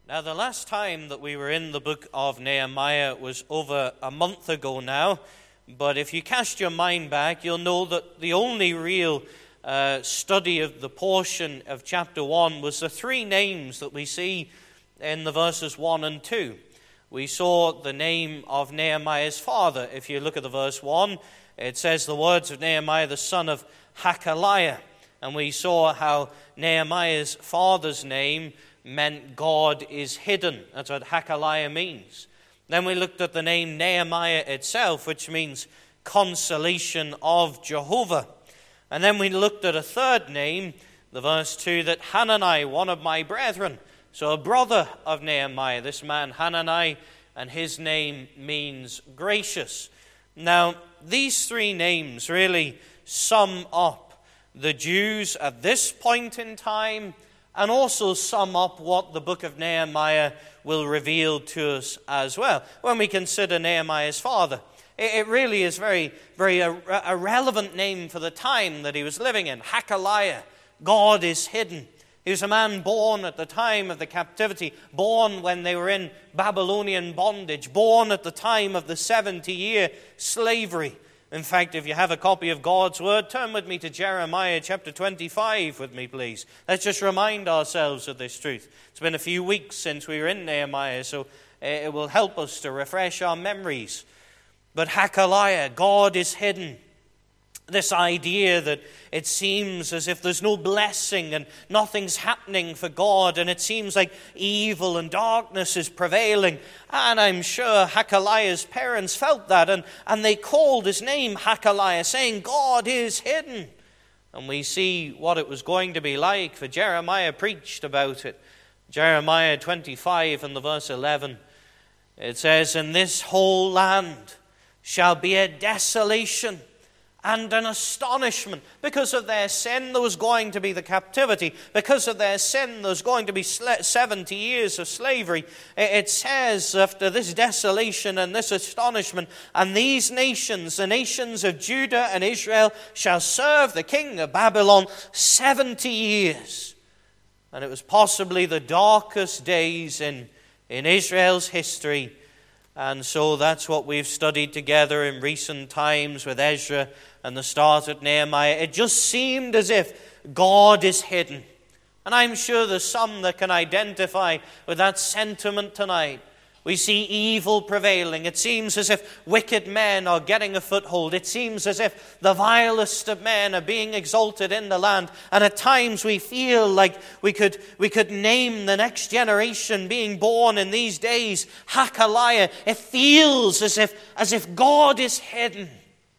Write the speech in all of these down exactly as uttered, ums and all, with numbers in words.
Now, the last time that we were in the book of Nehemiah was over a month ago now, but if you cast your mind back, you'll know that the only real uh, study of the portion of chapter one was the three names that we see in the verses one and two. We saw the name of Nehemiah's father. If you look at the verse one, it says the words of Nehemiah, the son of Hakaliah. And we saw how Nehemiah's father's name meant God is hidden. That's what Hakaliah means. Then we looked at the name Nehemiah itself, which means consolation of Jehovah. And then we looked at a third name, the verse two, that Hanani, one of my brethren. So a brother of Nehemiah, this man Hanani, and his name means gracious. Now, these three names really sum up the Jews at this point in time, and also sum up what the book of Nehemiah will reveal to us as well. When we consider Nehemiah's father, it really is very, very a, a relevant name for the time that he was living in. Hakaliah, God is hidden. He was a man born at the time of the captivity, born when they were in Babylonian bondage, born at the time of the seventy-year slavery. In fact, if you have a copy of God's Word, turn with me to Jeremiah chapter twenty-five with me, please. Let's just remind ourselves of this truth. It's been a few weeks since we were in Nehemiah, so it will help us to refresh our memories. But Hakaliah, God is hidden. This idea that it seems as if there's no blessing and nothing's happening for God, and it seems like evil and darkness is prevailing. And I'm sure Hakaliah's parents felt that, and, and they called his name Hakaliah, saying, God is hidden. And we see what it was going to be like, for Jeremiah preached about it. Jeremiah twenty-five and the verse eleven, it says, "And this whole land shall be a desolation and an astonishment." Because of their sin, there was going to be the captivity. Because of their sin, there was going to be seventy years of slavery. It says, after this desolation and this astonishment, "And these nations, the nations of Judah and Israel, shall serve the king of Babylon seventy years. And it was possibly the darkest days in, in Israel's history. And so that's what we've studied together in recent times with Ezra and the start at Nehemiah. It just seemed as if God is hidden. And I'm sure there's some that can identify with that sentiment tonight. We see evil prevailing. It seems as if wicked men are getting a foothold. It seems as if the vilest of men are being exalted in the land. And at times we feel like we could, we could name the next generation being born in these days Hakaliah. It feels as if, as if God is hidden.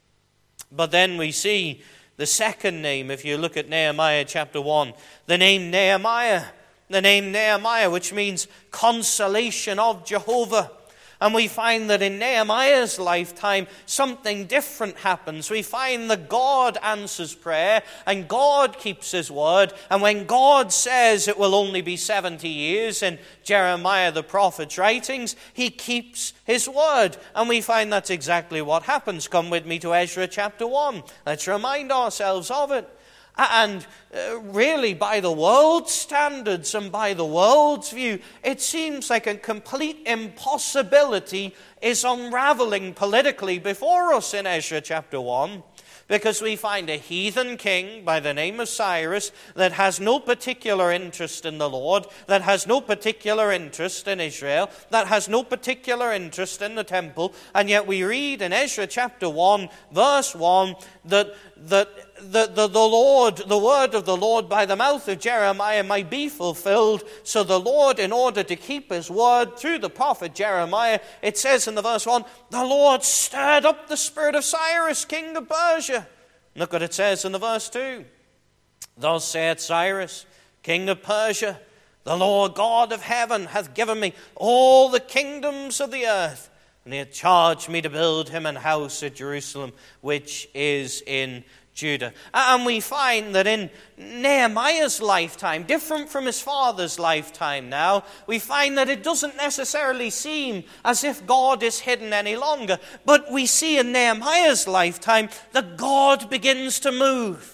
But then we see the second name, if you look at Nehemiah chapter one, the name Nehemiah. The name Nehemiah, which means consolation of Jehovah. And we find that in Nehemiah's lifetime, something different happens. We find that God answers prayer and God keeps his word. And when God says it will only be seventy years in Jeremiah the prophet's writings, he keeps his word. And we find that's exactly what happens. Come with me to Ezra chapter one. Let's remind ourselves of it. And uh, really, by the world's standards and by the world's view, it seems like a complete impossibility is unraveling politically before us in Ezra chapter one. Because we find a heathen king by the name of Cyrus that has no particular interest in the Lord, that has no particular interest in Israel, that has no particular interest in the temple. And yet we read in Ezra chapter one, verse one, that, that the, the, the Lord, the word of the Lord by the mouth of Jeremiah might be fulfilled. So the Lord, in order to keep his word through the prophet Jeremiah, it says in the verse one, the Lord stirred up the spirit of Cyrus, king of Persia. Look what it says in the verse two. Thus saith Cyrus, king of Persia, the Lord God of heaven hath given me all the kingdoms of the earth, and he hath charged me to build him an house at Jerusalem, which is in Judah. And we find that in Nehemiah's lifetime, different from his father's lifetime now, we find that it doesn't necessarily seem as if God is hidden any longer. But we see in Nehemiah's lifetime that God begins to move.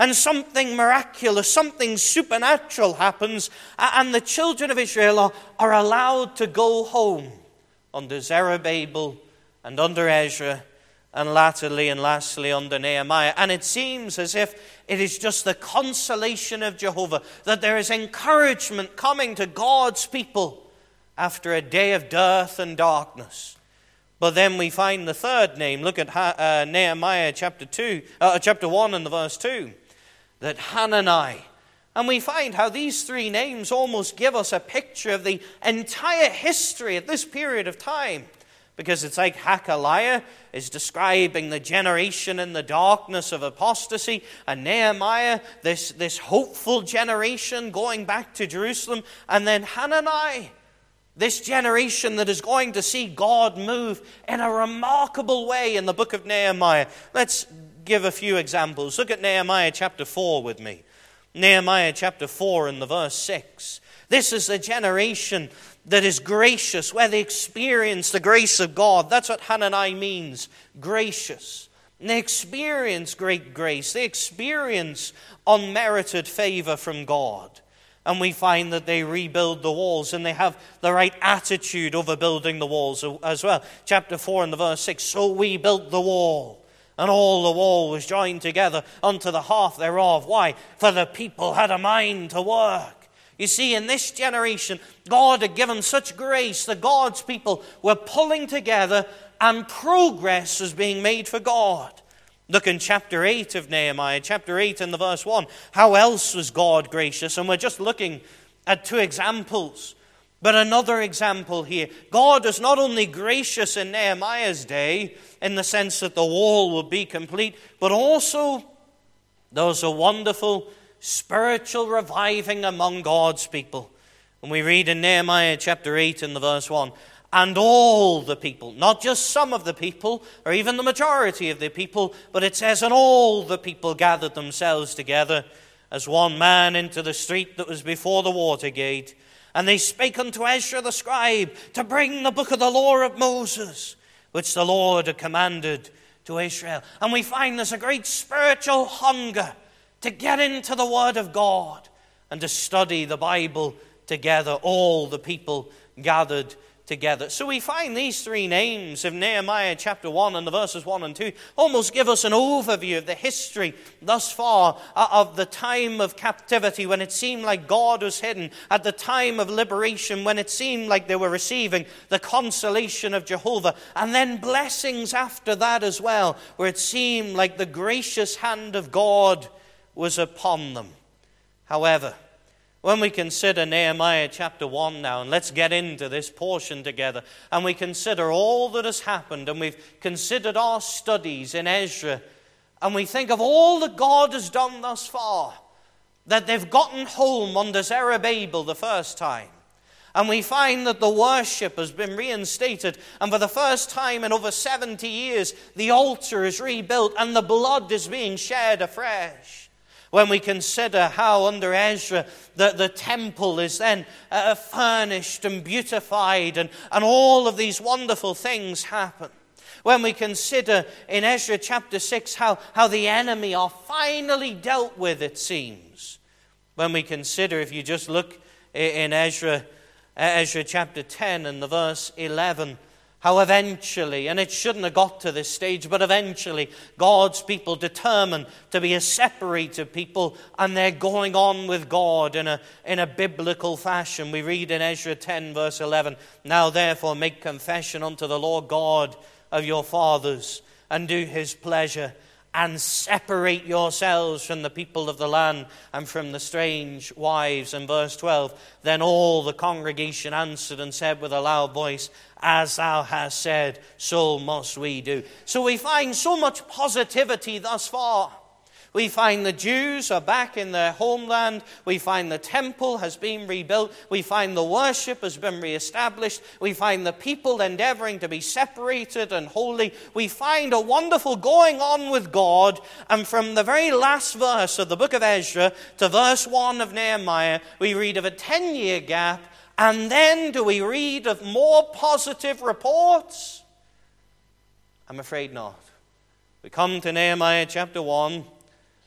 and something miraculous, something supernatural happens, and the children of Israel are, are allowed to go home under Zerubbabel and under Ezra, and latterly and lastly under Nehemiah. And it seems as if it is just the consolation of Jehovah, that there is encouragement coming to God's people after a day of dearth and darkness. But then we find the third name. Look at uh, Nehemiah chapter two, uh, chapter one and the verse two. That Hanani. And we find how these three names almost give us a picture of the entire history at this period of time. Because it's like Hakaliah is describing the generation in the darkness of apostasy, and Nehemiah, this, this hopeful generation going back to Jerusalem, and then Hanani, this generation that is going to see God move in a remarkable way in the book of Nehemiah. Let's give a few examples. Look at Nehemiah chapter four with me. Nehemiah chapter four and the verse six. This is the generation that is gracious, where they experience the grace of God. That's what Hanani means, gracious. And they experience great grace. They experience unmerited favor from God. And we find that they rebuild the walls, and they have the right attitude over building the walls as well. Chapter four and the verse six, so we built the wall, and all the wall was joined together unto the half thereof. Why? For the people had a mind to work. You see, in this generation, God had given such grace that God's people were pulling together and progress was being made for God. Look in chapter eight of Nehemiah, chapter eight and the verse one. How else was God gracious? And we're just looking at two examples. But another example here. God is not only gracious in Nehemiah's day, in the sense that the wall would be complete, but also there was a wonderful spiritual reviving among God's people. And we read in Nehemiah chapter eight and the verse one, and all the people, not just some of the people, or even the majority of the people, but it says, and all the people gathered themselves together as one man into the street that was before the water gate. And they spake unto Ezra the scribe to bring the book of the law of Moses, which the Lord had commanded to Israel. And we find there's a great spiritual hunger to get into the Word of God and to study the Bible together, all the people gathered together. So we find these three names of Nehemiah chapter one and the verses one and two almost give us an overview of the history thus far of the time of captivity, when it seemed like God was hidden, at the time of liberation when it seemed like they were receiving the consolation of Jehovah, and then blessings after that as well, where it seemed like the gracious hand of God was upon them. However, when we consider Nehemiah chapter one now, and let's get into this portion together, and we consider all that has happened, and we've considered our studies in Ezra, and we think of all that God has done thus far, that they've gotten home under Zerubbabel the first time, and we find that the worship has been reinstated, and for the first time in over seventy years, the altar is rebuilt, and the blood is being shed afresh. When we consider how under Ezra the, the temple is then uh, furnished and beautified, and, and all of these wonderful things happen. When we consider in Ezra chapter six how, how the enemy are finally dealt with, it seems. When we consider, if you just look in Ezra, Ezra chapter ten and the verse eleven, how eventually, and it shouldn't have got to this stage, but eventually God's people determined to be a separated people, and they're going on with God in a, in a biblical fashion. We read in Ezra ten verse eleven, now therefore make confession unto the Lord God of your fathers, and do his pleasure, and separate yourselves from the people of the land and from the strange wives. And verse twelve, then all the congregation answered and said with a loud voice, as thou hast said, so must we do. So we find so much positivity thus far. We find the Jews are back in their homeland. We find the temple has been rebuilt. We find the worship has been reestablished. We find the people endeavoring to be separated and holy. We find a wonderful going on with God. And from the very last verse of the book of Ezra to verse one of Nehemiah, we read of a ten-year gap. And then do we read of more positive reports? I'm afraid not. We come to Nehemiah chapter one.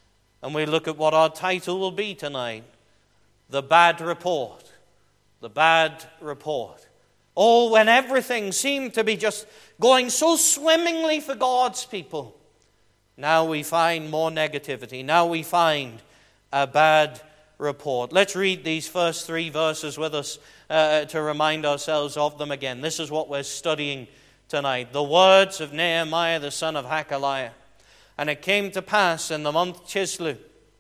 And we look at what our title will be tonight. The Bad Report. The Bad Report. Oh, when everything seemed to be just going so swimmingly for God's people, now we find more negativity. Now we find a bad report. Let's read these first three verses with us uh, to remind ourselves of them again. This is what we're studying tonight. The words of Nehemiah the son of Hakaliah. And it came to pass in the month Chislew,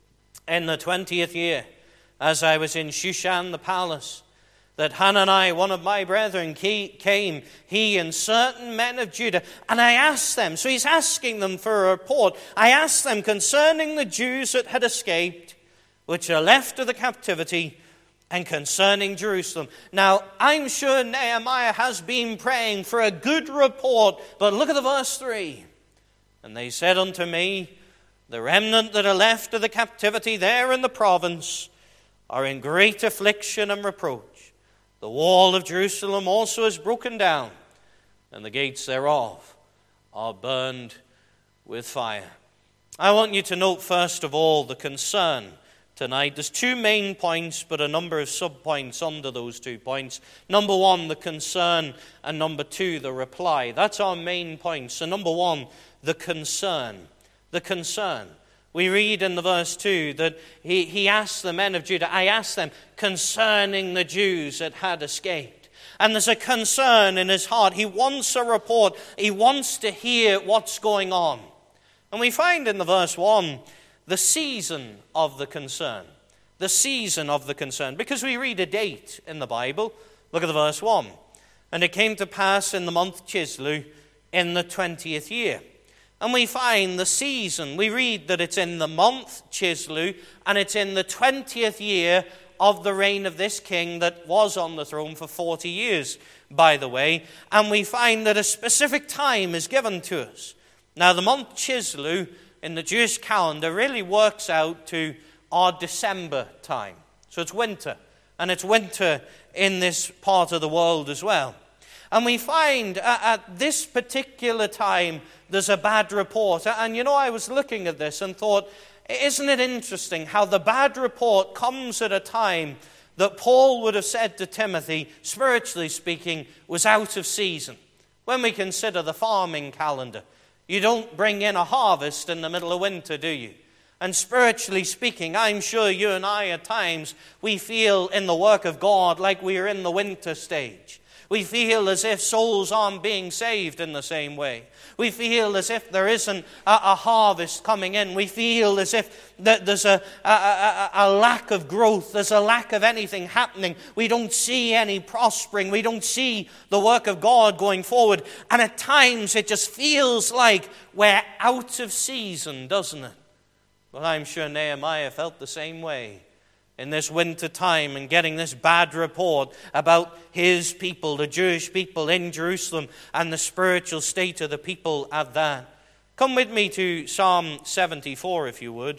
in the twentieth year, as I was in Shushan the palace, that Hanani, one of my brethren, came, he and certain men of Judah, and I asked them, so he's asking them for a report, I asked them concerning the Jews that had escaped, which are left of the captivity, and concerning Jerusalem. Now, I'm sure Nehemiah has been praying for a good report, but look at the verse three. And they said unto me, the remnant that are left of the captivity there in the province are in great affliction and reproach. The wall of Jerusalem also is broken down, and the gates thereof are burned with fire. I want you to note first of all the concern tonight. There's two main points, but a number of sub-points under those two points. Number one, the concern, and number two, the reply. That's our main points. So number one, the concern. The concern. We read in the verse two that he, he asked the men of Judah, I asked them concerning the Jews that had escaped. And there's a concern in his heart. He wants a report. He wants to hear what's going on. And we find in the verse one, the season of the concern. The season of the concern. Because we read a date in the Bible. Look at the verse one. And it came to pass in the month Chislew in the twentieth year. And we find the season. We read that it's in the month Chislew, and it's in the twentieth year of the reign of this king that was on the throne for forty years, by the way. And we find that a specific time is given to us. Now, the month Chislew in the Jewish calendar really works out to our December time. So it's winter, and it's winter in this part of the world as well. And we find uh, at this particular time, there's a bad report. And you know, I was looking at this and thought, isn't it interesting how the bad report comes at a time that Paul would have said to Timothy, spiritually speaking, was out of season. When we consider the farming calendar, you don't bring in a harvest in the middle of winter, do you? And spiritually speaking, I'm sure you and I at times, we feel in the work of God like we are in the winter stage. We feel as if souls aren't being saved in the same way. We feel as if there isn't a, a harvest coming in. We feel as if that there's a, a, a, a lack of growth. There's a lack of anything happening. We don't see any prospering. We don't see the work of God going forward. And at times it just feels like we're out of season, doesn't it? Well, I'm sure Nehemiah felt the same way in this winter time and getting this bad report about his people, the Jewish people in Jerusalem, and the spiritual state of the people at that. Come with me to Psalm seventy-four, if you would.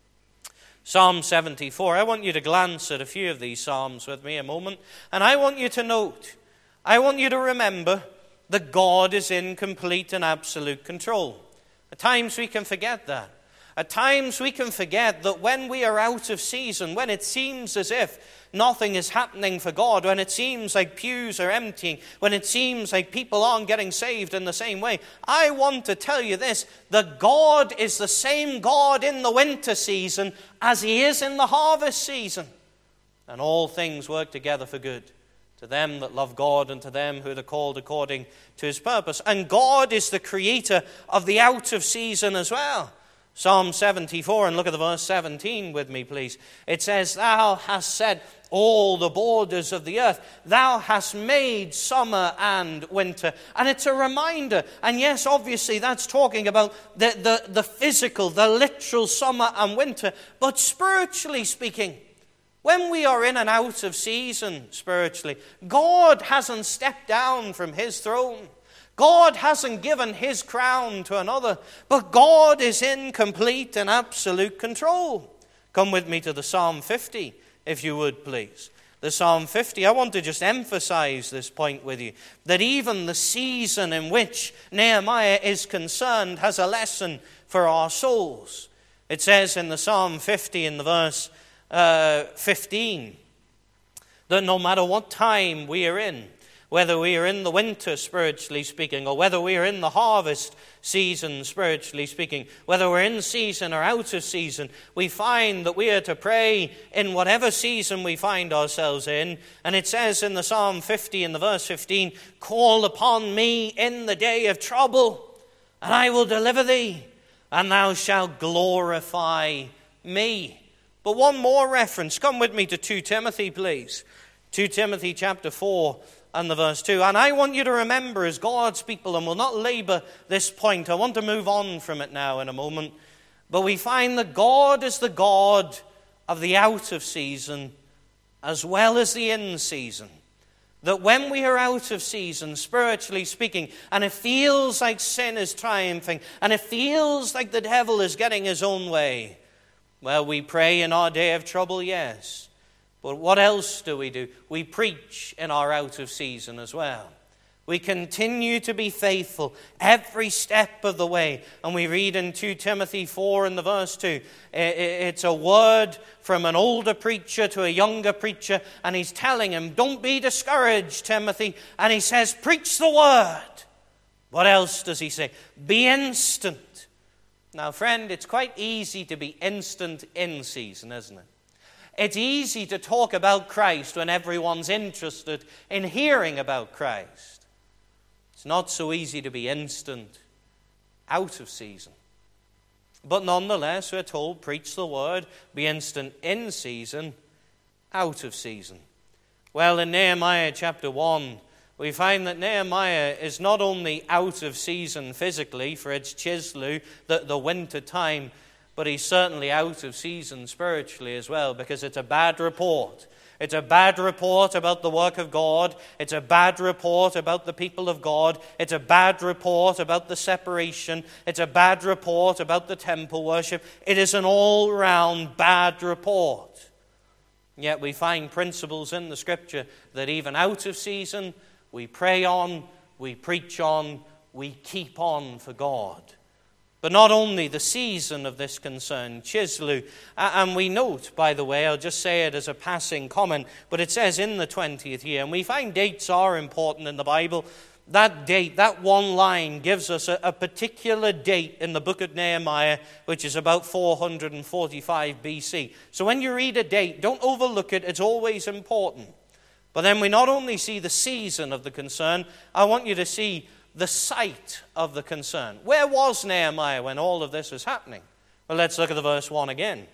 Psalm seventy-four. I want you to glance at a few of these psalms with me a moment. And I want you to note, I want you to remember that God is in complete and absolute control. At times we can forget that. At times we can forget that when we are out of season, when it seems as if nothing is happening for God, when it seems like pews are emptying, when it seems like people aren't getting saved in the same way, I want to tell you this, that God is the same God in the winter season as he is in the harvest season. And all things work together for good to them that love God and to them who are called according to his purpose. And God is the creator of the out of season as well. Psalm seventy-four, and look at the verse seventeen with me, please. It says, Thou hast set all the borders of the earth. Thou hast made summer and winter. And it's a reminder. And yes, obviously, that's talking about the, the, the physical, the literal summer and winter. But spiritually speaking, when we are in and out of season spiritually, God hasn't stepped down from his throne. God hasn't given his crown to another, but God is in complete and absolute control. Come with me to the Psalm fifty, if you would, please. The Psalm fifty, I want to just emphasize this point with you, that even the season in which Nehemiah is concerned has a lesson for our souls. It says in the Psalm fifty, in the verse uh, fifteen, that no matter what time we are in, whether we are in the winter, spiritually speaking, or whether we are in the harvest season, spiritually speaking, whether we're in season or out of season, we find that we are to pray in whatever season we find ourselves in. And it says in the Psalm fifty, in the verse fifteen, call upon me in the day of trouble, and I will deliver thee, and thou shalt glorify me. But one more reference. Come with me to Second Timothy, please. Second Timothy chapter four and the verse two. And I want you to remember, as God's people, and we'll not labor this point. I want to move on from it now in a moment. But we find that God is the God of the out of season as well as the in season. That when we are out of season, spiritually speaking, and it feels like sin is triumphing, and it feels like the devil is getting his own way, well, we pray in our day of trouble, yes. But what else do we do? We preach in our out of season as well. We continue to be faithful every step of the way. And we read in Second Timothy four in the verse two, it's a word from an older preacher to a younger preacher, and he's telling him, don't be discouraged, Timothy. And he says, preach the word. What else does he say? Be instant. Now, friend, it's quite easy to be instant in season, isn't it? It's easy to talk about Christ when everyone's interested in hearing about Christ. It's not so easy to be instant out of season. But nonetheless, we're told, preach the word, be instant in season, out of season. Well, in Nehemiah chapter one, we find that Nehemiah is not only out of season physically, for it's Chislew, the, the winter time, but he's certainly out of season spiritually as well, because it's a bad report. It's a bad report about the work of God. It's a bad report about the people of God. It's a bad report about the separation. It's a bad report about the temple worship. It is an all-round bad report. Yet we find principles in the Scripture that even out of season, we pray on, we preach on, we keep on for God. But not only the season of this concern, Chislew, and we note, by the way, I'll just say it as a passing comment, but it says in the twentieth year, and we find dates are important in the Bible. That date, that one line gives us a, a particular date in the book of Nehemiah, which is about four hundred forty-five B C. So when you read a date, don't overlook it, it's always important. But then we not only see the season of the concern, I want you to see the site of the concern. Where was Nehemiah when all of this was happening? Well, let's look at the verse one again.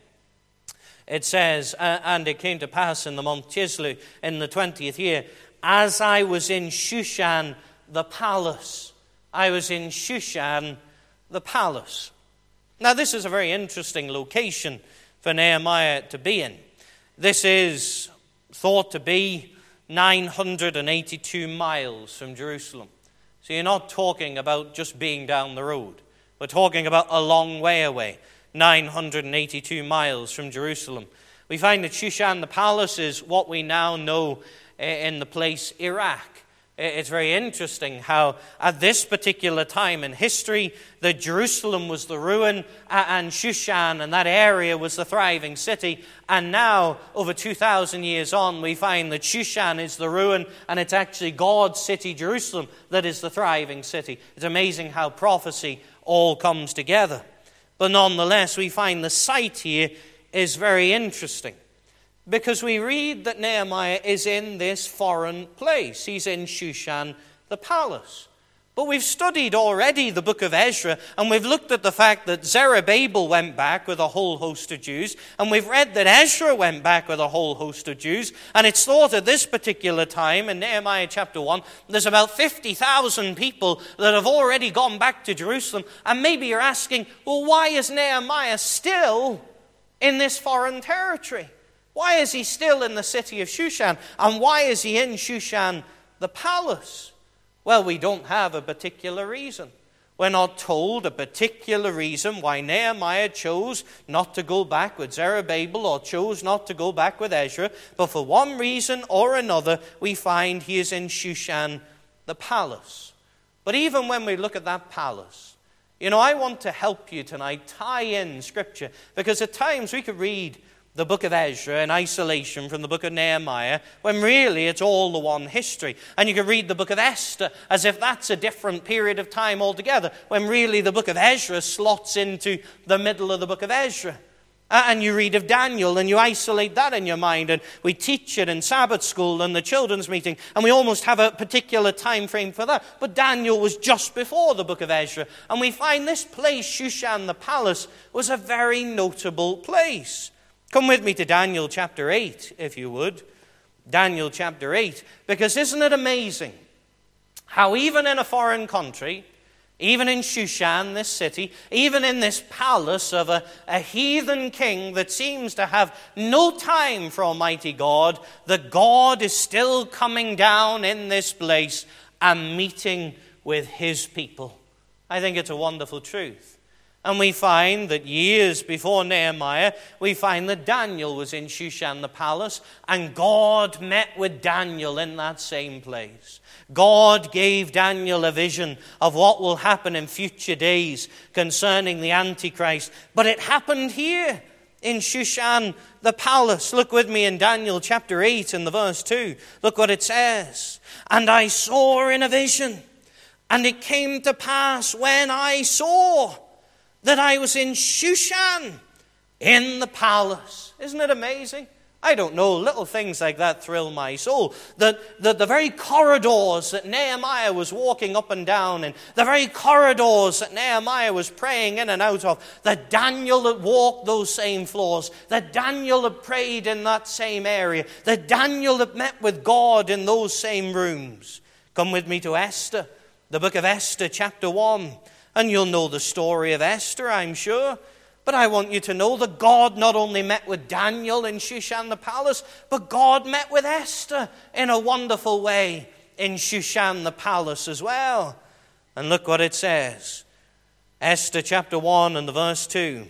It says, and it came to pass in the month Chislew, in the twentieth year, as I was in Shushan the palace. I was in Shushan the palace. Now, this is a very interesting location for Nehemiah to be in. This is thought to be nine hundred eighty-two miles from Jerusalem. So you're not talking about just being down the road. We're talking about a long way away, nine hundred eighty-two miles from Jerusalem. We find that Shushan the palace is what we now know in the place Iraq. It's very interesting how at this particular time in history that Jerusalem was the ruin and Shushan and that area was the thriving city. And now, over two thousand years on, we find that Shushan is the ruin and it's actually God's city, Jerusalem, that is the thriving city. It's amazing how prophecy all comes together. But nonetheless, we find the site here is very interesting. Because we read that Nehemiah is in this foreign place. He's in Shushan the palace. But we've studied already the book of Ezra, and we've looked at the fact that Zerubbabel went back with a whole host of Jews, and we've read that Ezra went back with a whole host of Jews, and it's thought at this particular time, in Nehemiah chapter one, there's about fifty thousand people that have already gone back to Jerusalem, and maybe you're asking, well, why is Nehemiah still in this foreign territory? Why is he still in the city of Shushan? And why is he in Shushan the palace? Well, we don't have a particular reason. We're not told a particular reason why Nehemiah chose not to go back with Zerubbabel or chose not to go back with Ezra. But for one reason or another, we find he is in Shushan the palace. But even when we look at that palace, You know, I want to help you tonight tie in Scripture, because at times we could read the book of Ezra in isolation from the book of Nehemiah, when really it's all the one history. And you can read the book of Esther as if that's a different period of time altogether, when really the book of Ezra slots into the middle of the book of Ezra. And you read of Daniel and you isolate that in your mind, and we teach it in Sabbath school and the children's meeting, and we almost have a particular time frame for that. But Daniel was just before the book of Ezra, and we find this place, Shushan the palace, was a very notable place. Come with me to Daniel chapter eight, if you would. Daniel chapter eight. Because isn't it amazing how even in a foreign country, even in Shushan, this city, even in this palace of a, a heathen king that seems to have no time for Almighty God, the God is still coming down in this place and meeting with his people. I think it's a wonderful truth. And we find that years before Nehemiah, we find that Daniel was in Shushan the palace, and God met with Daniel in that same place. God gave Daniel a vision of what will happen in future days concerning the Antichrist. But it happened here in Shushan the palace. Look with me in Daniel chapter eight and the verse two. Look what it says. And I saw in a vision, and it came to pass when I saw that I was in Shushan in the palace. Isn't it amazing? I don't know, little things like that thrill my soul. The, the, the very corridors that Nehemiah was walking up and down in, the very corridors that Nehemiah was praying in and out of, that Daniel had walked those same floors, that Daniel had prayed in that same area, that Daniel had met with God in those same rooms. Come with me to Esther, the book of Esther chapter one. And you'll know the story of Esther, I'm sure. But I want you to know that God not only met with Daniel in Shushan the palace, but God met with Esther in a wonderful way in Shushan the palace as well. And look what it says. Esther chapter one and the verse two.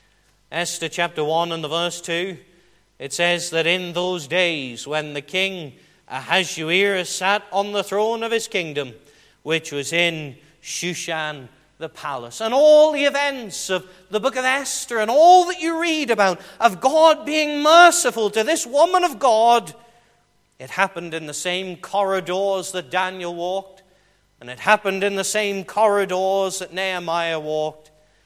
Esther chapter one and the verse two. It says that in those days when the king Ahasuerus sat on the throne of his kingdom, which was in Shushan the palace. And all the events of the book of Esther and all that you read about of God being merciful to this woman of God, it happened in the same corridors that Daniel walked, and it happened in the same corridors that Nehemiah walked.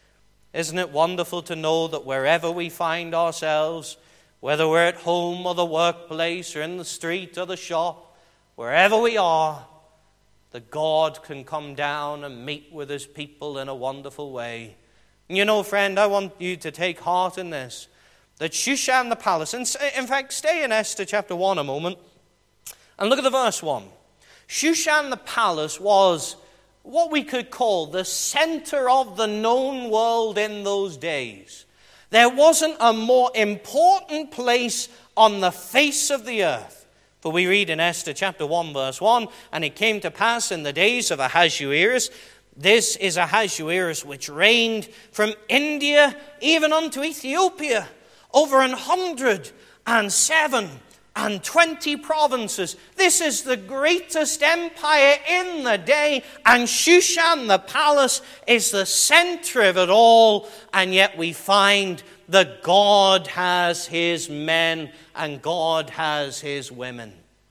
Isn't it wonderful to know that wherever we find ourselves, whether we're at home or the workplace or in the street or the shop, wherever we are, that God can come down and meet with his people in a wonderful way. And you know, friend, I want you to take heart in this, that Shushan the palace, and in fact, stay in Esther chapter one a moment, and look at the verse one. Shushan the palace was what we could call the center of the known world in those days. There wasn't a more important place on the face of the earth. For we read in Esther chapter one verse one, and it came to pass in the days of Ahasuerus, this is Ahasuerus which reigned from India even unto Ethiopia, over an hundred and seven and twenty provinces. This is the greatest empire in the day, and Shushan the palace is the center of it all, and yet we find that God has his men and God has his women,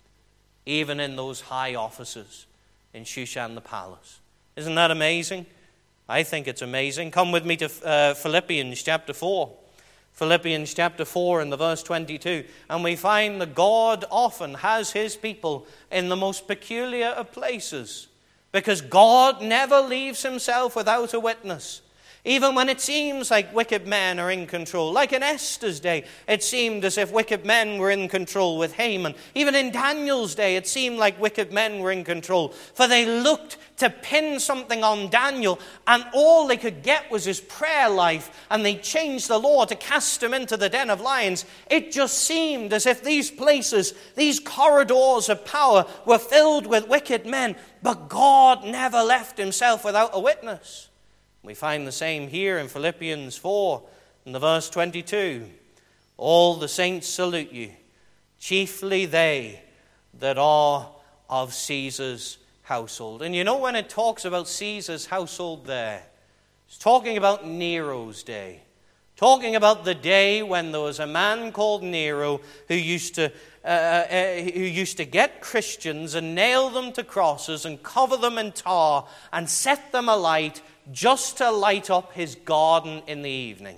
even in those high offices in Shushan the palace. Isn't that amazing? I think it's amazing. Come with me to uh, Philippians chapter four. Philippians chapter four and the verse twenty-two. And we find that God often has his people in the most peculiar of places, because God never leaves himself without a witness. Even when it seems like wicked men are in control. Like in Esther's day, it seemed as if wicked men were in control with Haman. Even in Daniel's day, it seemed like wicked men were in control. For they looked to pin something on Daniel, and all they could get was his prayer life, and they changed the law to cast him into the den of lions. It just seemed as if these places, these corridors of power, were filled with wicked men. But God never left himself without a witness. We find the same here in Philippians four, in the verse twenty-two. All the saints salute you, chiefly they that are of Caesar's household. And you know, when it talks about Caesar's household there, He's talking about Nero's day. Talking about the day when there was a man called Nero who used to uh, uh, who used to get Christians and nail them to crosses and cover them in tar and set them alight just to light up his garden in the evening.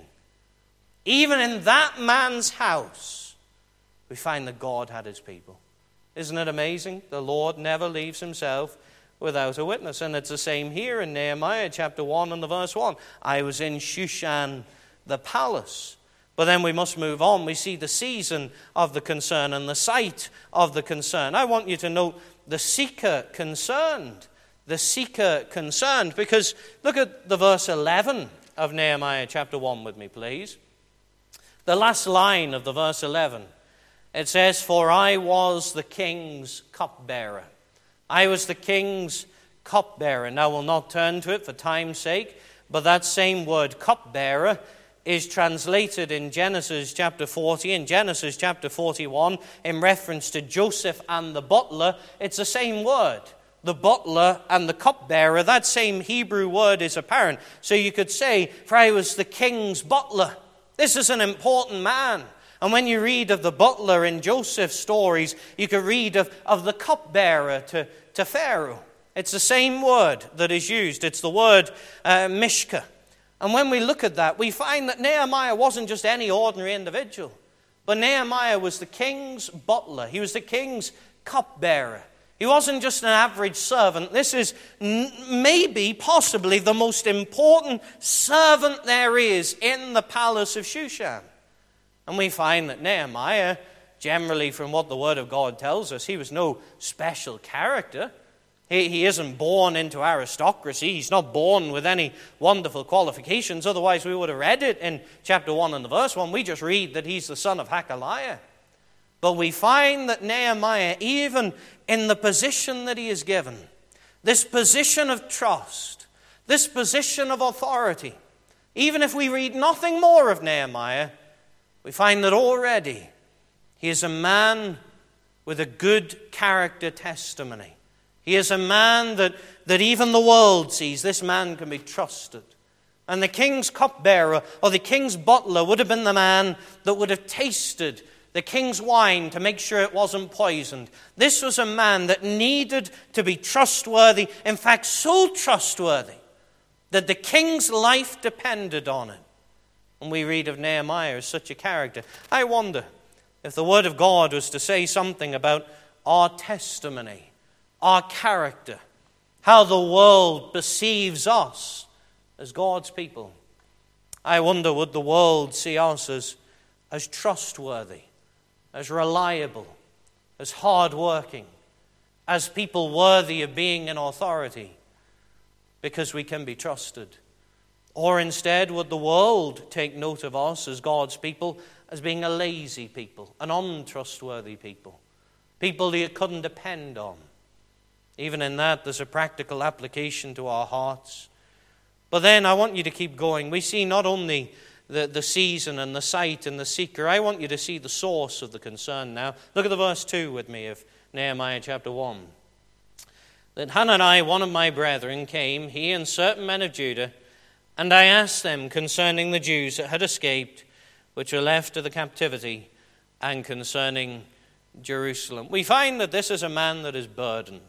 Even in that man's house, we find that God had his people. Isn't it amazing? The Lord never leaves himself without a witness. And it's the same here in Nehemiah chapter one and the verse one. I was in Shushan, the palace. But then we must move on. We see the season of the concern and the site of the concern. I want you to note the seeker concerned. The seeker concerned. Because look at the verse eleven of Nehemiah chapter one with me, please. The last line of the verse eleven. It says, for I was the king's cupbearer. I was the king's cupbearer. Now we'll not turn to it for time's sake, but that same word, cupbearer, is translated in Genesis chapter forty, in Genesis chapter forty-one, in reference to Joseph and the butler. It's the same word, the butler and the cupbearer. That same Hebrew word is apparent. So you could say, for I was the king's butler. This is an important man. And when you read of the butler in Joseph's stories, you can read of, of the cupbearer to, to Pharaoh. It's the same word that is used. It's the word uh, mishka. And when we look at that, we find that Nehemiah wasn't just any ordinary individual, but Nehemiah was the king's butler. He was the king's cupbearer. He wasn't just an average servant. This is n- maybe, possibly, the most important servant there is in the palace of Shushan. And we find that Nehemiah, generally from what the Word of God tells us, he was no special character. He, he isn't born into aristocracy. He's not born with any wonderful qualifications. Otherwise, we would have read it in chapter one and the verse one. We just read that he's the son of Hakaliah. But we find that Nehemiah, even in the position that he is given, this position of trust, this position of authority, even if we read nothing more of Nehemiah, we find that already he is a man with a good character testimony. He is a man that, that even the world sees. This man can be trusted. And the king's cupbearer or the king's butler would have been the man that would have tasted the king's wine to make sure it wasn't poisoned. This was a man that needed to be trustworthy. In fact, so trustworthy that the king's life depended on it. And we read of Nehemiah as such a character. I wonder if the Word of God was to say something about our testimony, our character, how the world perceives us as God's people. I wonder, would the world see us as, as trustworthy, as reliable, as hardworking, as people worthy of being in authority, because we can be trusted? Or instead, would the world take note of us as God's people as being a lazy people, an untrustworthy people, people that you couldn't depend on? Even in that, there's a practical application to our hearts. But then I want you to keep going. We see not only the, the season and the site and the seeker. I want you to see the source of the concern now. Look at the verse two with me of Nehemiah chapter one. That Hanani, one of my brethren, came, he and certain men of Judah, and I asked them concerning the Jews that had escaped, which were left to the captivity, and concerning Jerusalem. We find that this is a man that is burdened.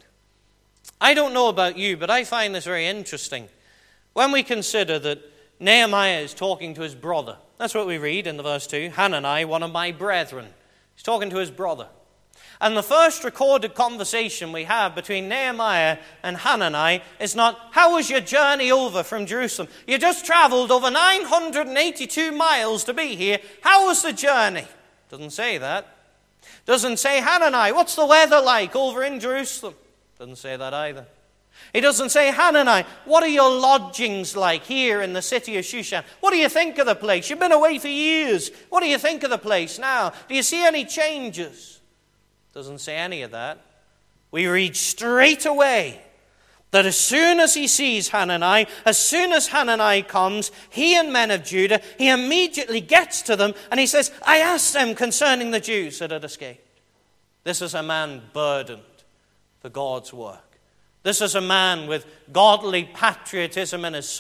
I don't know about you, but I find this very interesting. When we consider that Nehemiah is talking to his brother. That's what we read in the verse two. Hanani, one of my brethren. He's talking to his brother. And the first recorded conversation we have between Nehemiah and Hanani is not, how was your journey over from Jerusalem? You just traveled over nine hundred eighty-two miles to be here. How was the journey? Doesn't say that. Doesn't say, Hanani, what's the weather like over in Jerusalem? Doesn't say that either. He doesn't say, Hanani, what are your lodgings like here in the city of Shushan? What do you think of the place? You've been away for years. What do you think of the place now? Do you see any changes? Doesn't say any of that. We read straight away that as soon as he sees Hanani, as soon as Hanani comes, he and men of Judah, he immediately gets to them and he says, I asked them concerning the Jews that had escaped. This is a man burdened for God's work. This is a man with godly patriotism in his soul.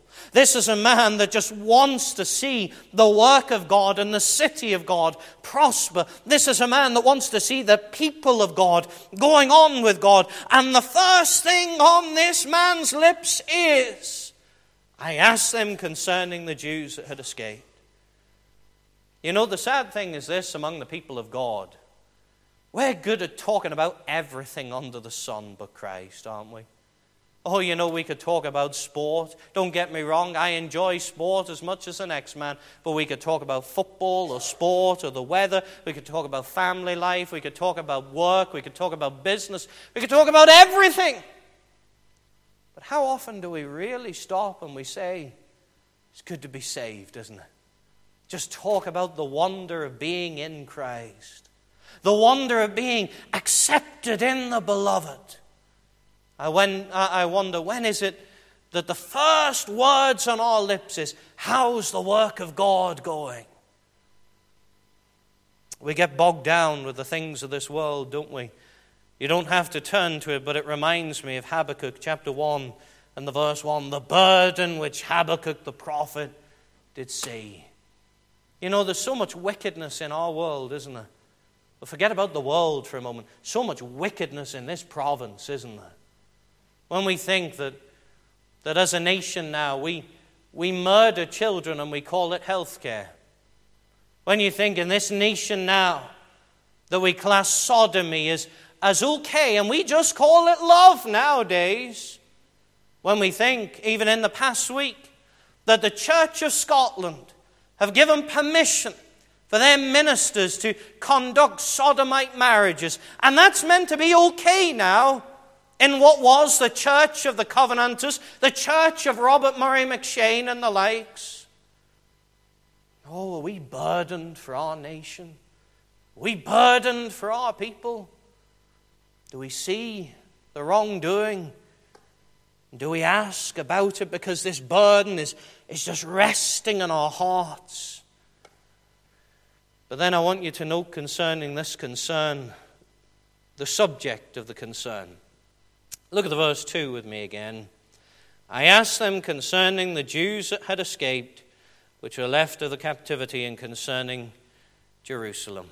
This is a man that just wants to see the work of God and the city of God prosper. This is a man that wants to see the people of God going on with God. And the first thing on this man's lips is, I asked them concerning the Jews that had escaped. You know, the sad thing is this among the people of God. We're good at talking about everything under the sun but Christ, aren't we? Oh, you know, we could talk about sport. Don't get me wrong, I enjoy sport as much as the next man. But we could talk about football or sport or the weather. We could talk about family life. We could talk about work. We could talk about business. We could talk about everything. But how often do we really stop and we say, it's good to be saved, isn't it? Just talk about the wonder of being in Christ. The wonder of being accepted in the beloved. I, when, I wonder, when is it that the first words on our lips is, how's the work of God going? We get bogged down with the things of this world, don't we? You don't have to turn to it, but it reminds me of Habakkuk chapter one and the verse one, the burden which Habakkuk the prophet did see. You know, there's so much wickedness in our world, isn't there? But forget about the world for a moment. So much wickedness in this province, isn't there? When we think that, that as a nation now, we, we murder children and we call it health care. When you think in this nation now that we class sodomy as, as okay and we just call it love nowadays. When we think, even in the past week, that the Church of Scotland have given permission for their ministers to conduct sodomite marriages. And that's meant to be okay now. In what was the Church of the Covenanters, the Church of Robert Murray McShane and the likes. Oh, are we burdened for our nation? Are we burdened for our people? Do we see the wrongdoing? Do we ask about it because this burden is, is just resting in our hearts? But then I want you to note concerning this concern, the subject of the concern. Look at the verse two with me again. I asked them concerning the Jews that had escaped, which were left of the captivity, and concerning Jerusalem.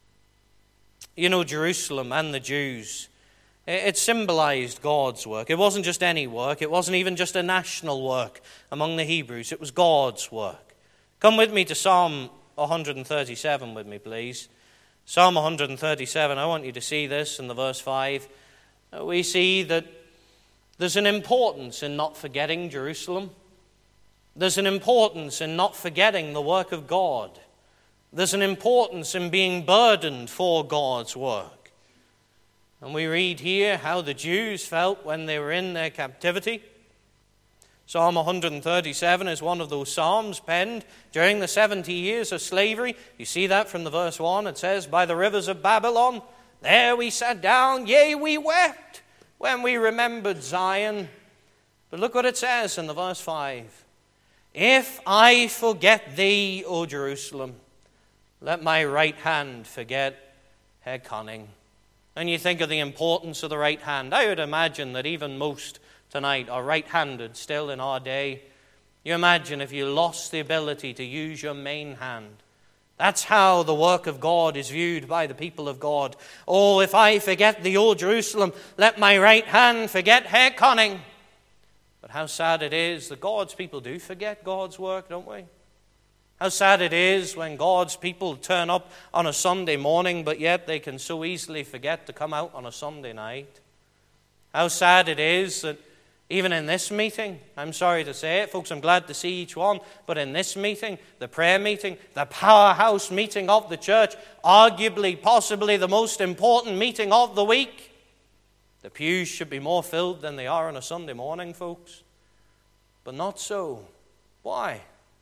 You know, Jerusalem and the Jews, it symbolized God's work. It wasn't just any work. It wasn't even just a national work among the Hebrews. It was God's work. Come with me to Psalm one thirty-seven with me, please. Psalm one thirty-seven, I want you to see this in the verse five. We see that there's an importance in not forgetting Jerusalem. There's an importance in not forgetting the work of God. There's an importance in being burdened for God's work. And we read here how the Jews felt when they were in their captivity. Psalm one thirty-seven is one of those psalms penned during the seventy years of slavery. You see that from the verse one. It says, by the rivers of Babylon, there we sat down, yea, we wept when we remembered Zion. But look what it says in the verse five. If I forget thee, O Jerusalem, let my right hand forget her cunning. And you think of the importance of the right hand. I would imagine that even most tonight are right-handed still in our day. You imagine if you lost the ability to use your main hand. That's how the work of God is viewed by the people of God. Oh, if I forget thee, O Jerusalem, let my right hand forget her cunning. But how sad it is that God's people do forget God's work, don't we? How sad it is when God's people turn up on a Sunday morning, but yet they can so easily forget to come out on a Sunday night. How sad it is that even in this meeting, I'm sorry to say it, folks, I'm glad to see each one, but in this meeting, the prayer meeting, the powerhouse meeting of the church, arguably, possibly the most important meeting of the week, the pews should be more filled than they are on a Sunday morning, folks. But not so. Why?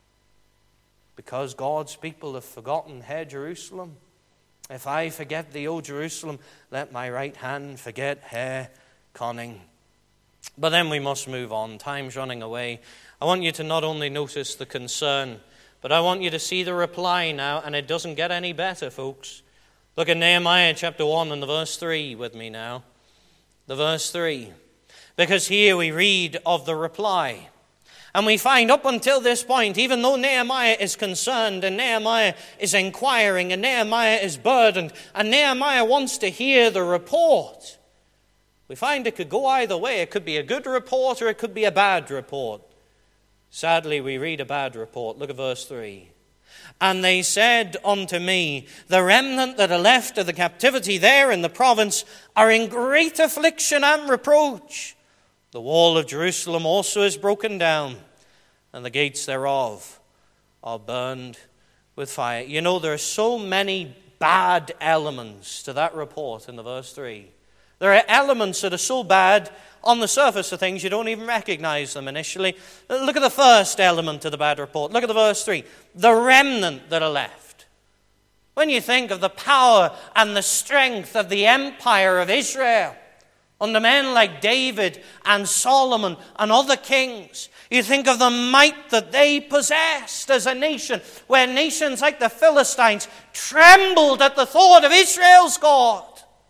Because God's people have forgotten her Jerusalem. If I forget thee, O Jerusalem, let my right hand forget her cunning. But then we must move on. Time's running away. I want you to not only notice the concern, but I want you to see the reply now, and it doesn't get any better, folks. Look at Nehemiah chapter one and the verse three with me now. The verse three. Because here we read of the reply. And we find up until this point, even though Nehemiah is concerned and Nehemiah is inquiring and Nehemiah is burdened and Nehemiah wants to hear the report, we find it could go either way. It could be a good report or it could be a bad report. Sadly, we read a bad report. Look at verse three. And they said unto me, the remnant that are left of the captivity there in the province are in great affliction and reproach. The wall of Jerusalem also is broken down, and the gates thereof are burned with fire. You know, there are so many bad elements to that report in the verse three. There are elements that are so bad on the surface of things you don't even recognize them initially. Look at the first element of the bad report. Look at the verse three. The remnant that are left. When you think of the power and the strength of the empire of Israel, under men like David and Solomon and other kings, you think of the might that they possessed as a nation, where nations like the Philistines trembled at the thought of Israel's God.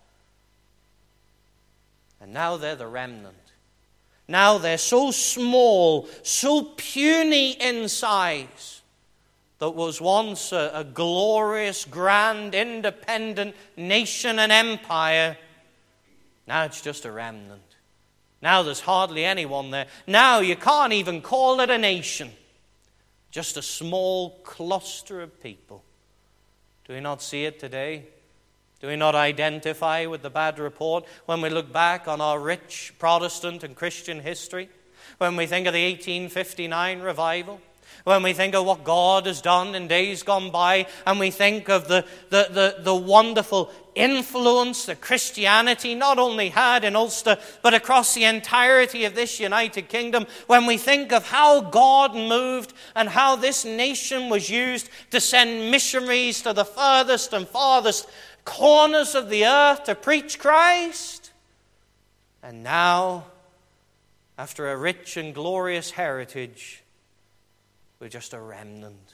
And now they're the remnant. Now they're so small, so puny in size, that was once a, a glorious, grand, independent nation and empire. Now it's just a remnant. Now there's hardly anyone there. Now you can't even call it a nation. Just a small cluster of people. Do we not see it today? Do we not identify with the bad report when we look back on our rich Protestant and Christian history? When we think of the eighteen fifty-nine revival? When we think of what God has done in days gone by, and we think of the, the, the, the wonderful influence that Christianity not only had in Ulster, but across the entirety of this United Kingdom, when we think of how God moved and how this nation was used to send missionaries to the furthest and farthest corners of the earth to preach Christ. And now, after a rich and glorious heritage, we're just a remnant.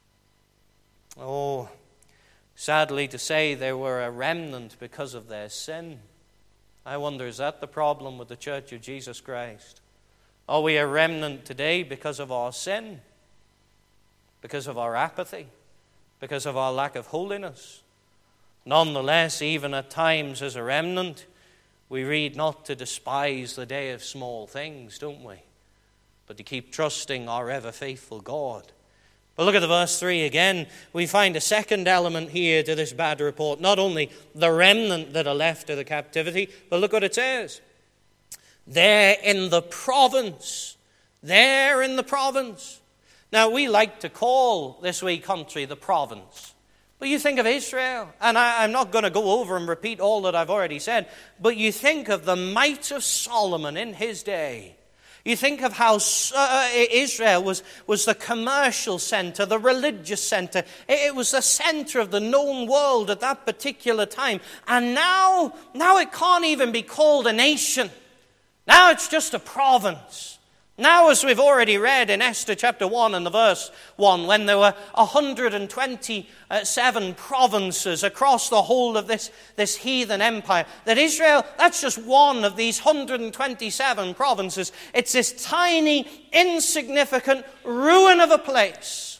Oh, sadly to say, they were a remnant because of their sin. I wonder, is that the problem with the Church of Jesus Christ? Are we a remnant today because of our sin? Because of our apathy? Because of our lack of holiness? Nonetheless, even at times as a remnant, we read not to despise the day of small things, don't we? But to keep trusting our ever-faithful God. But look at the verse three again. We find a second element here to this bad report. Not only the remnant that are left of the captivity, but look what it says. There in the province. There in the province. Now, we like to call this wee country the province. But you think of Israel, and I, I'm not going to go over and repeat all that I've already said, but you think of the might of Solomon in his day. You think of how uh, Israel was, was the commercial center, the religious center. It, it was the center of the known world at that particular time. And now, now it can't even be called a nation. Now it's just a province. Now, as we've already read in Esther chapter one and the verse one, when there were one hundred twenty-seven provinces across the whole of this, this heathen empire, that Israel, that's just one of these one hundred twenty-seven provinces. It's this tiny, insignificant ruin of a place.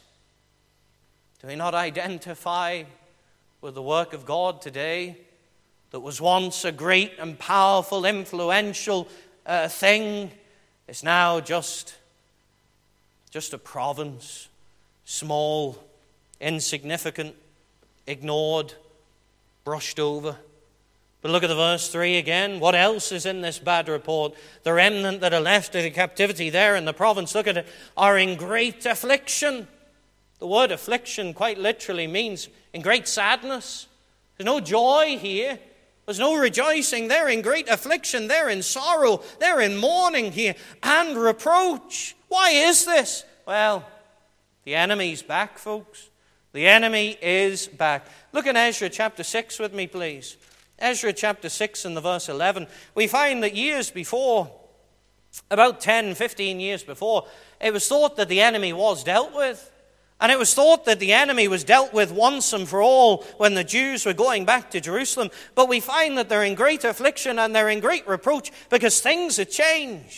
Do we not identify with the work of God today that was once a great and powerful, influential uh, thing? It's now just, just a province, small, insignificant, ignored, brushed over. But look at the verse three again. What else is in this bad report? The remnant that are left of the captivity there in the province, look at it, are in great affliction. The word affliction quite literally means in great sadness. There's no joy here. There's no rejoicing. They're in great affliction. They're in sorrow. They're in mourning here and reproach. Why is this? Well, the enemy's back, folks. The enemy is back. Look at Ezra chapter six with me, please. Ezra chapter six and the verse eleven. We find that years before, about ten, fifteen years before, it was thought that the enemy was dealt with. And it was thought that the enemy was dealt with once and for all when the Jews were going back to Jerusalem. But we find that they're in great affliction and they're in great reproach because things have changed.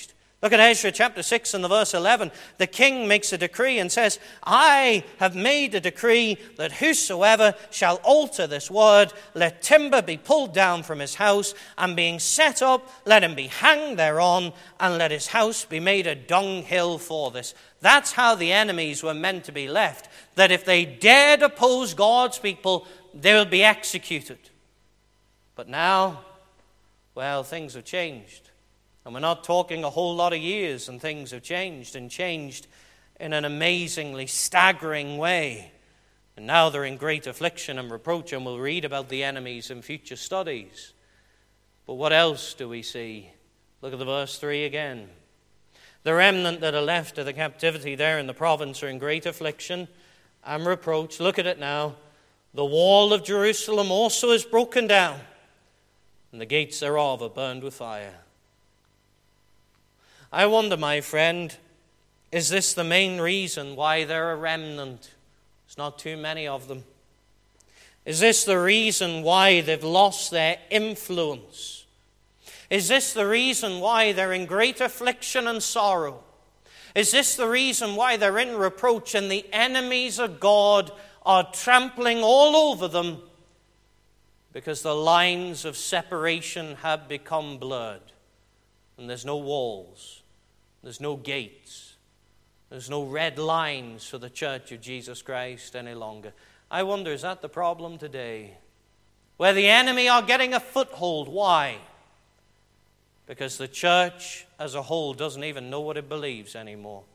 Look at Ezra chapter six and the verse eleven. The king makes a decree and says, I have made a decree that whosoever shall alter this word, let timber be pulled down from his house, and being set up, let him be hanged thereon, and let his house be made a dunghill for this. That's how the enemies were meant to be left. That if they dared oppose God's people, they will be executed. But now, well, things have changed. And we're not talking a whole lot of years, and things have changed and changed in an amazingly staggering way. And now they're in great affliction and reproach, and we'll read about the enemies in future studies. But what else do we see? Look at the verse three again. The remnant that are left of the captivity there in the province are in great affliction and reproach. Look at it now. The wall of Jerusalem also is broken down, and the gates thereof are burned with fire. I wonder, my friend, is this the main reason why they're a remnant? There's not too many of them. Is this the reason why they've lost their influence? Is this the reason why they're in great affliction and sorrow? Is this the reason why they're in reproach and the enemies of God are trampling all over them? Because the lines of separation have become blurred, and there's no walls. There's no gates. There's no red lines for the church of Jesus Christ any longer. I wonder, is that the problem today? Where the enemy are getting a foothold. Why? Because the church as a whole doesn't even know what it believes anymore.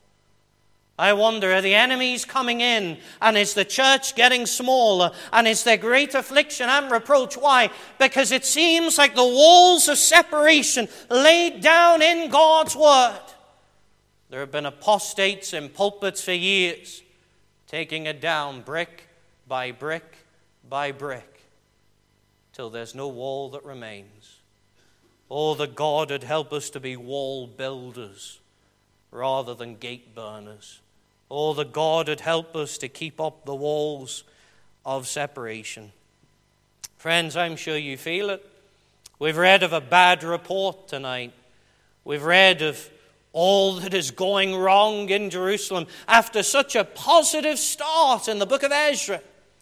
I wonder, are the enemies coming in, and is the church getting smaller, and is there great affliction and reproach? Why? Because it seems like the walls of separation laid down in God's word. There have been apostates in pulpits for years, taking it down brick by brick by brick, till there's no wall that remains. Oh, that God would help us to be wall builders rather than gate burners. Oh, that God would help us to keep up the walls of separation. Friends, I'm sure you feel it. We've read of a bad report tonight. We've read of all that is going wrong in Jerusalem after such a positive start in the book of Ezra.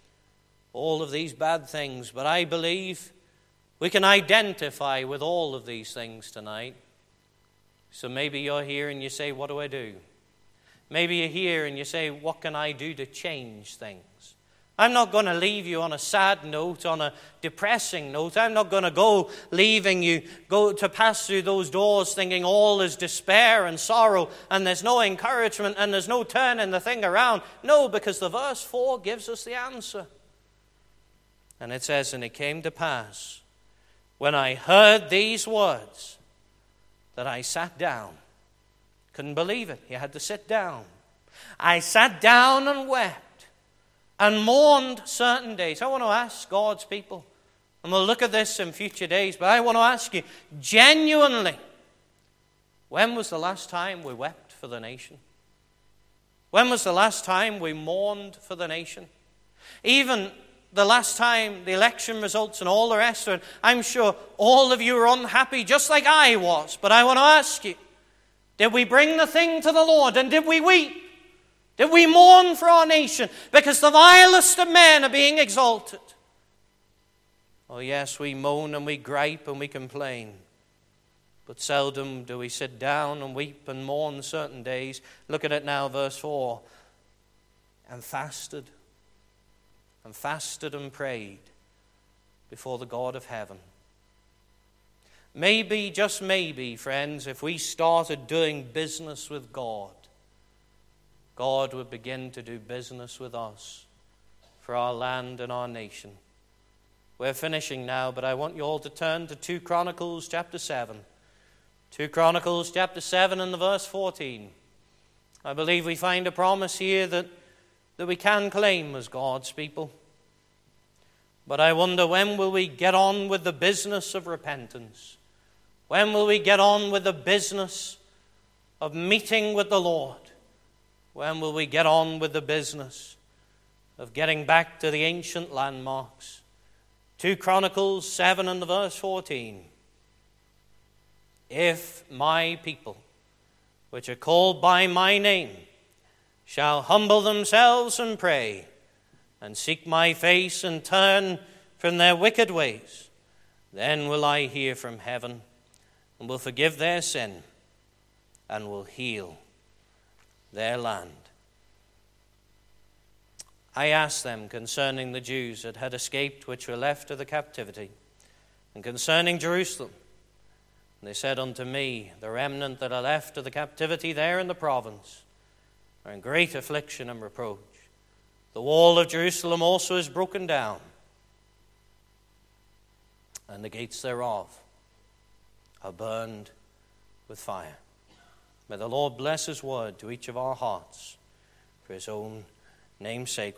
All of these bad things, but I believe we can identify with all of these things tonight. So maybe you're here and you say, what do I do? Maybe you're here and you say, what can I do to change things? I'm not going to leave you on a sad note, on a depressing note. I'm not going to go leaving you, go to pass through those doors thinking all is despair and sorrow and there's no encouragement and there's no turning the thing around. No, because the verse four gives us the answer. And it says, and it came to pass, when I heard these words, that I sat down. Couldn't believe it. You had to sit down. I sat down and wept and mourned certain days. I want to ask God's people, and we'll look at this in future days, but I want to ask you, genuinely, when was the last time we wept for the nation? When was the last time we mourned for the nation? Even the last time the election results and all the rest of it, I'm sure all of you are unhappy just like I was. But I want to ask you, did we bring the thing to the Lord and did we weep? Did we mourn for our nation because the vilest of men are being exalted? Oh yes, we moan and we gripe and we complain. But seldom do we sit down and weep and mourn certain days. Look at it now, verse four. And fasted. And fasted and prayed before the God of heaven. Maybe, just maybe, friends, if we started doing business with God, God would begin to do business with us for our land and our nation. We're finishing now, but I want you all to turn to Second Chronicles chapter seven. Second Chronicles chapter seven and the verse fourteen. I believe we find a promise here that, that we can claim as God's people. But I wonder, when will we get on with the business of repentance? When will we get on with the business of meeting with the Lord? When will we get on with the business of getting back to the ancient landmarks? Second Chronicles seven and the verse fourteen. If my people, which are called by my name, shall humble themselves and pray, and seek my face and turn from their wicked ways, then will I hear from heaven, and will forgive their sin, and will heal their land. I asked them concerning the Jews that had escaped, which were left of the captivity, and concerning Jerusalem. And they said unto me, the remnant that are left of the captivity there in the province are in great affliction and reproach. The wall of Jerusalem also is broken down, and the gates thereof are burned with fire. May the Lord bless his word to each of our hearts for his own name's sake.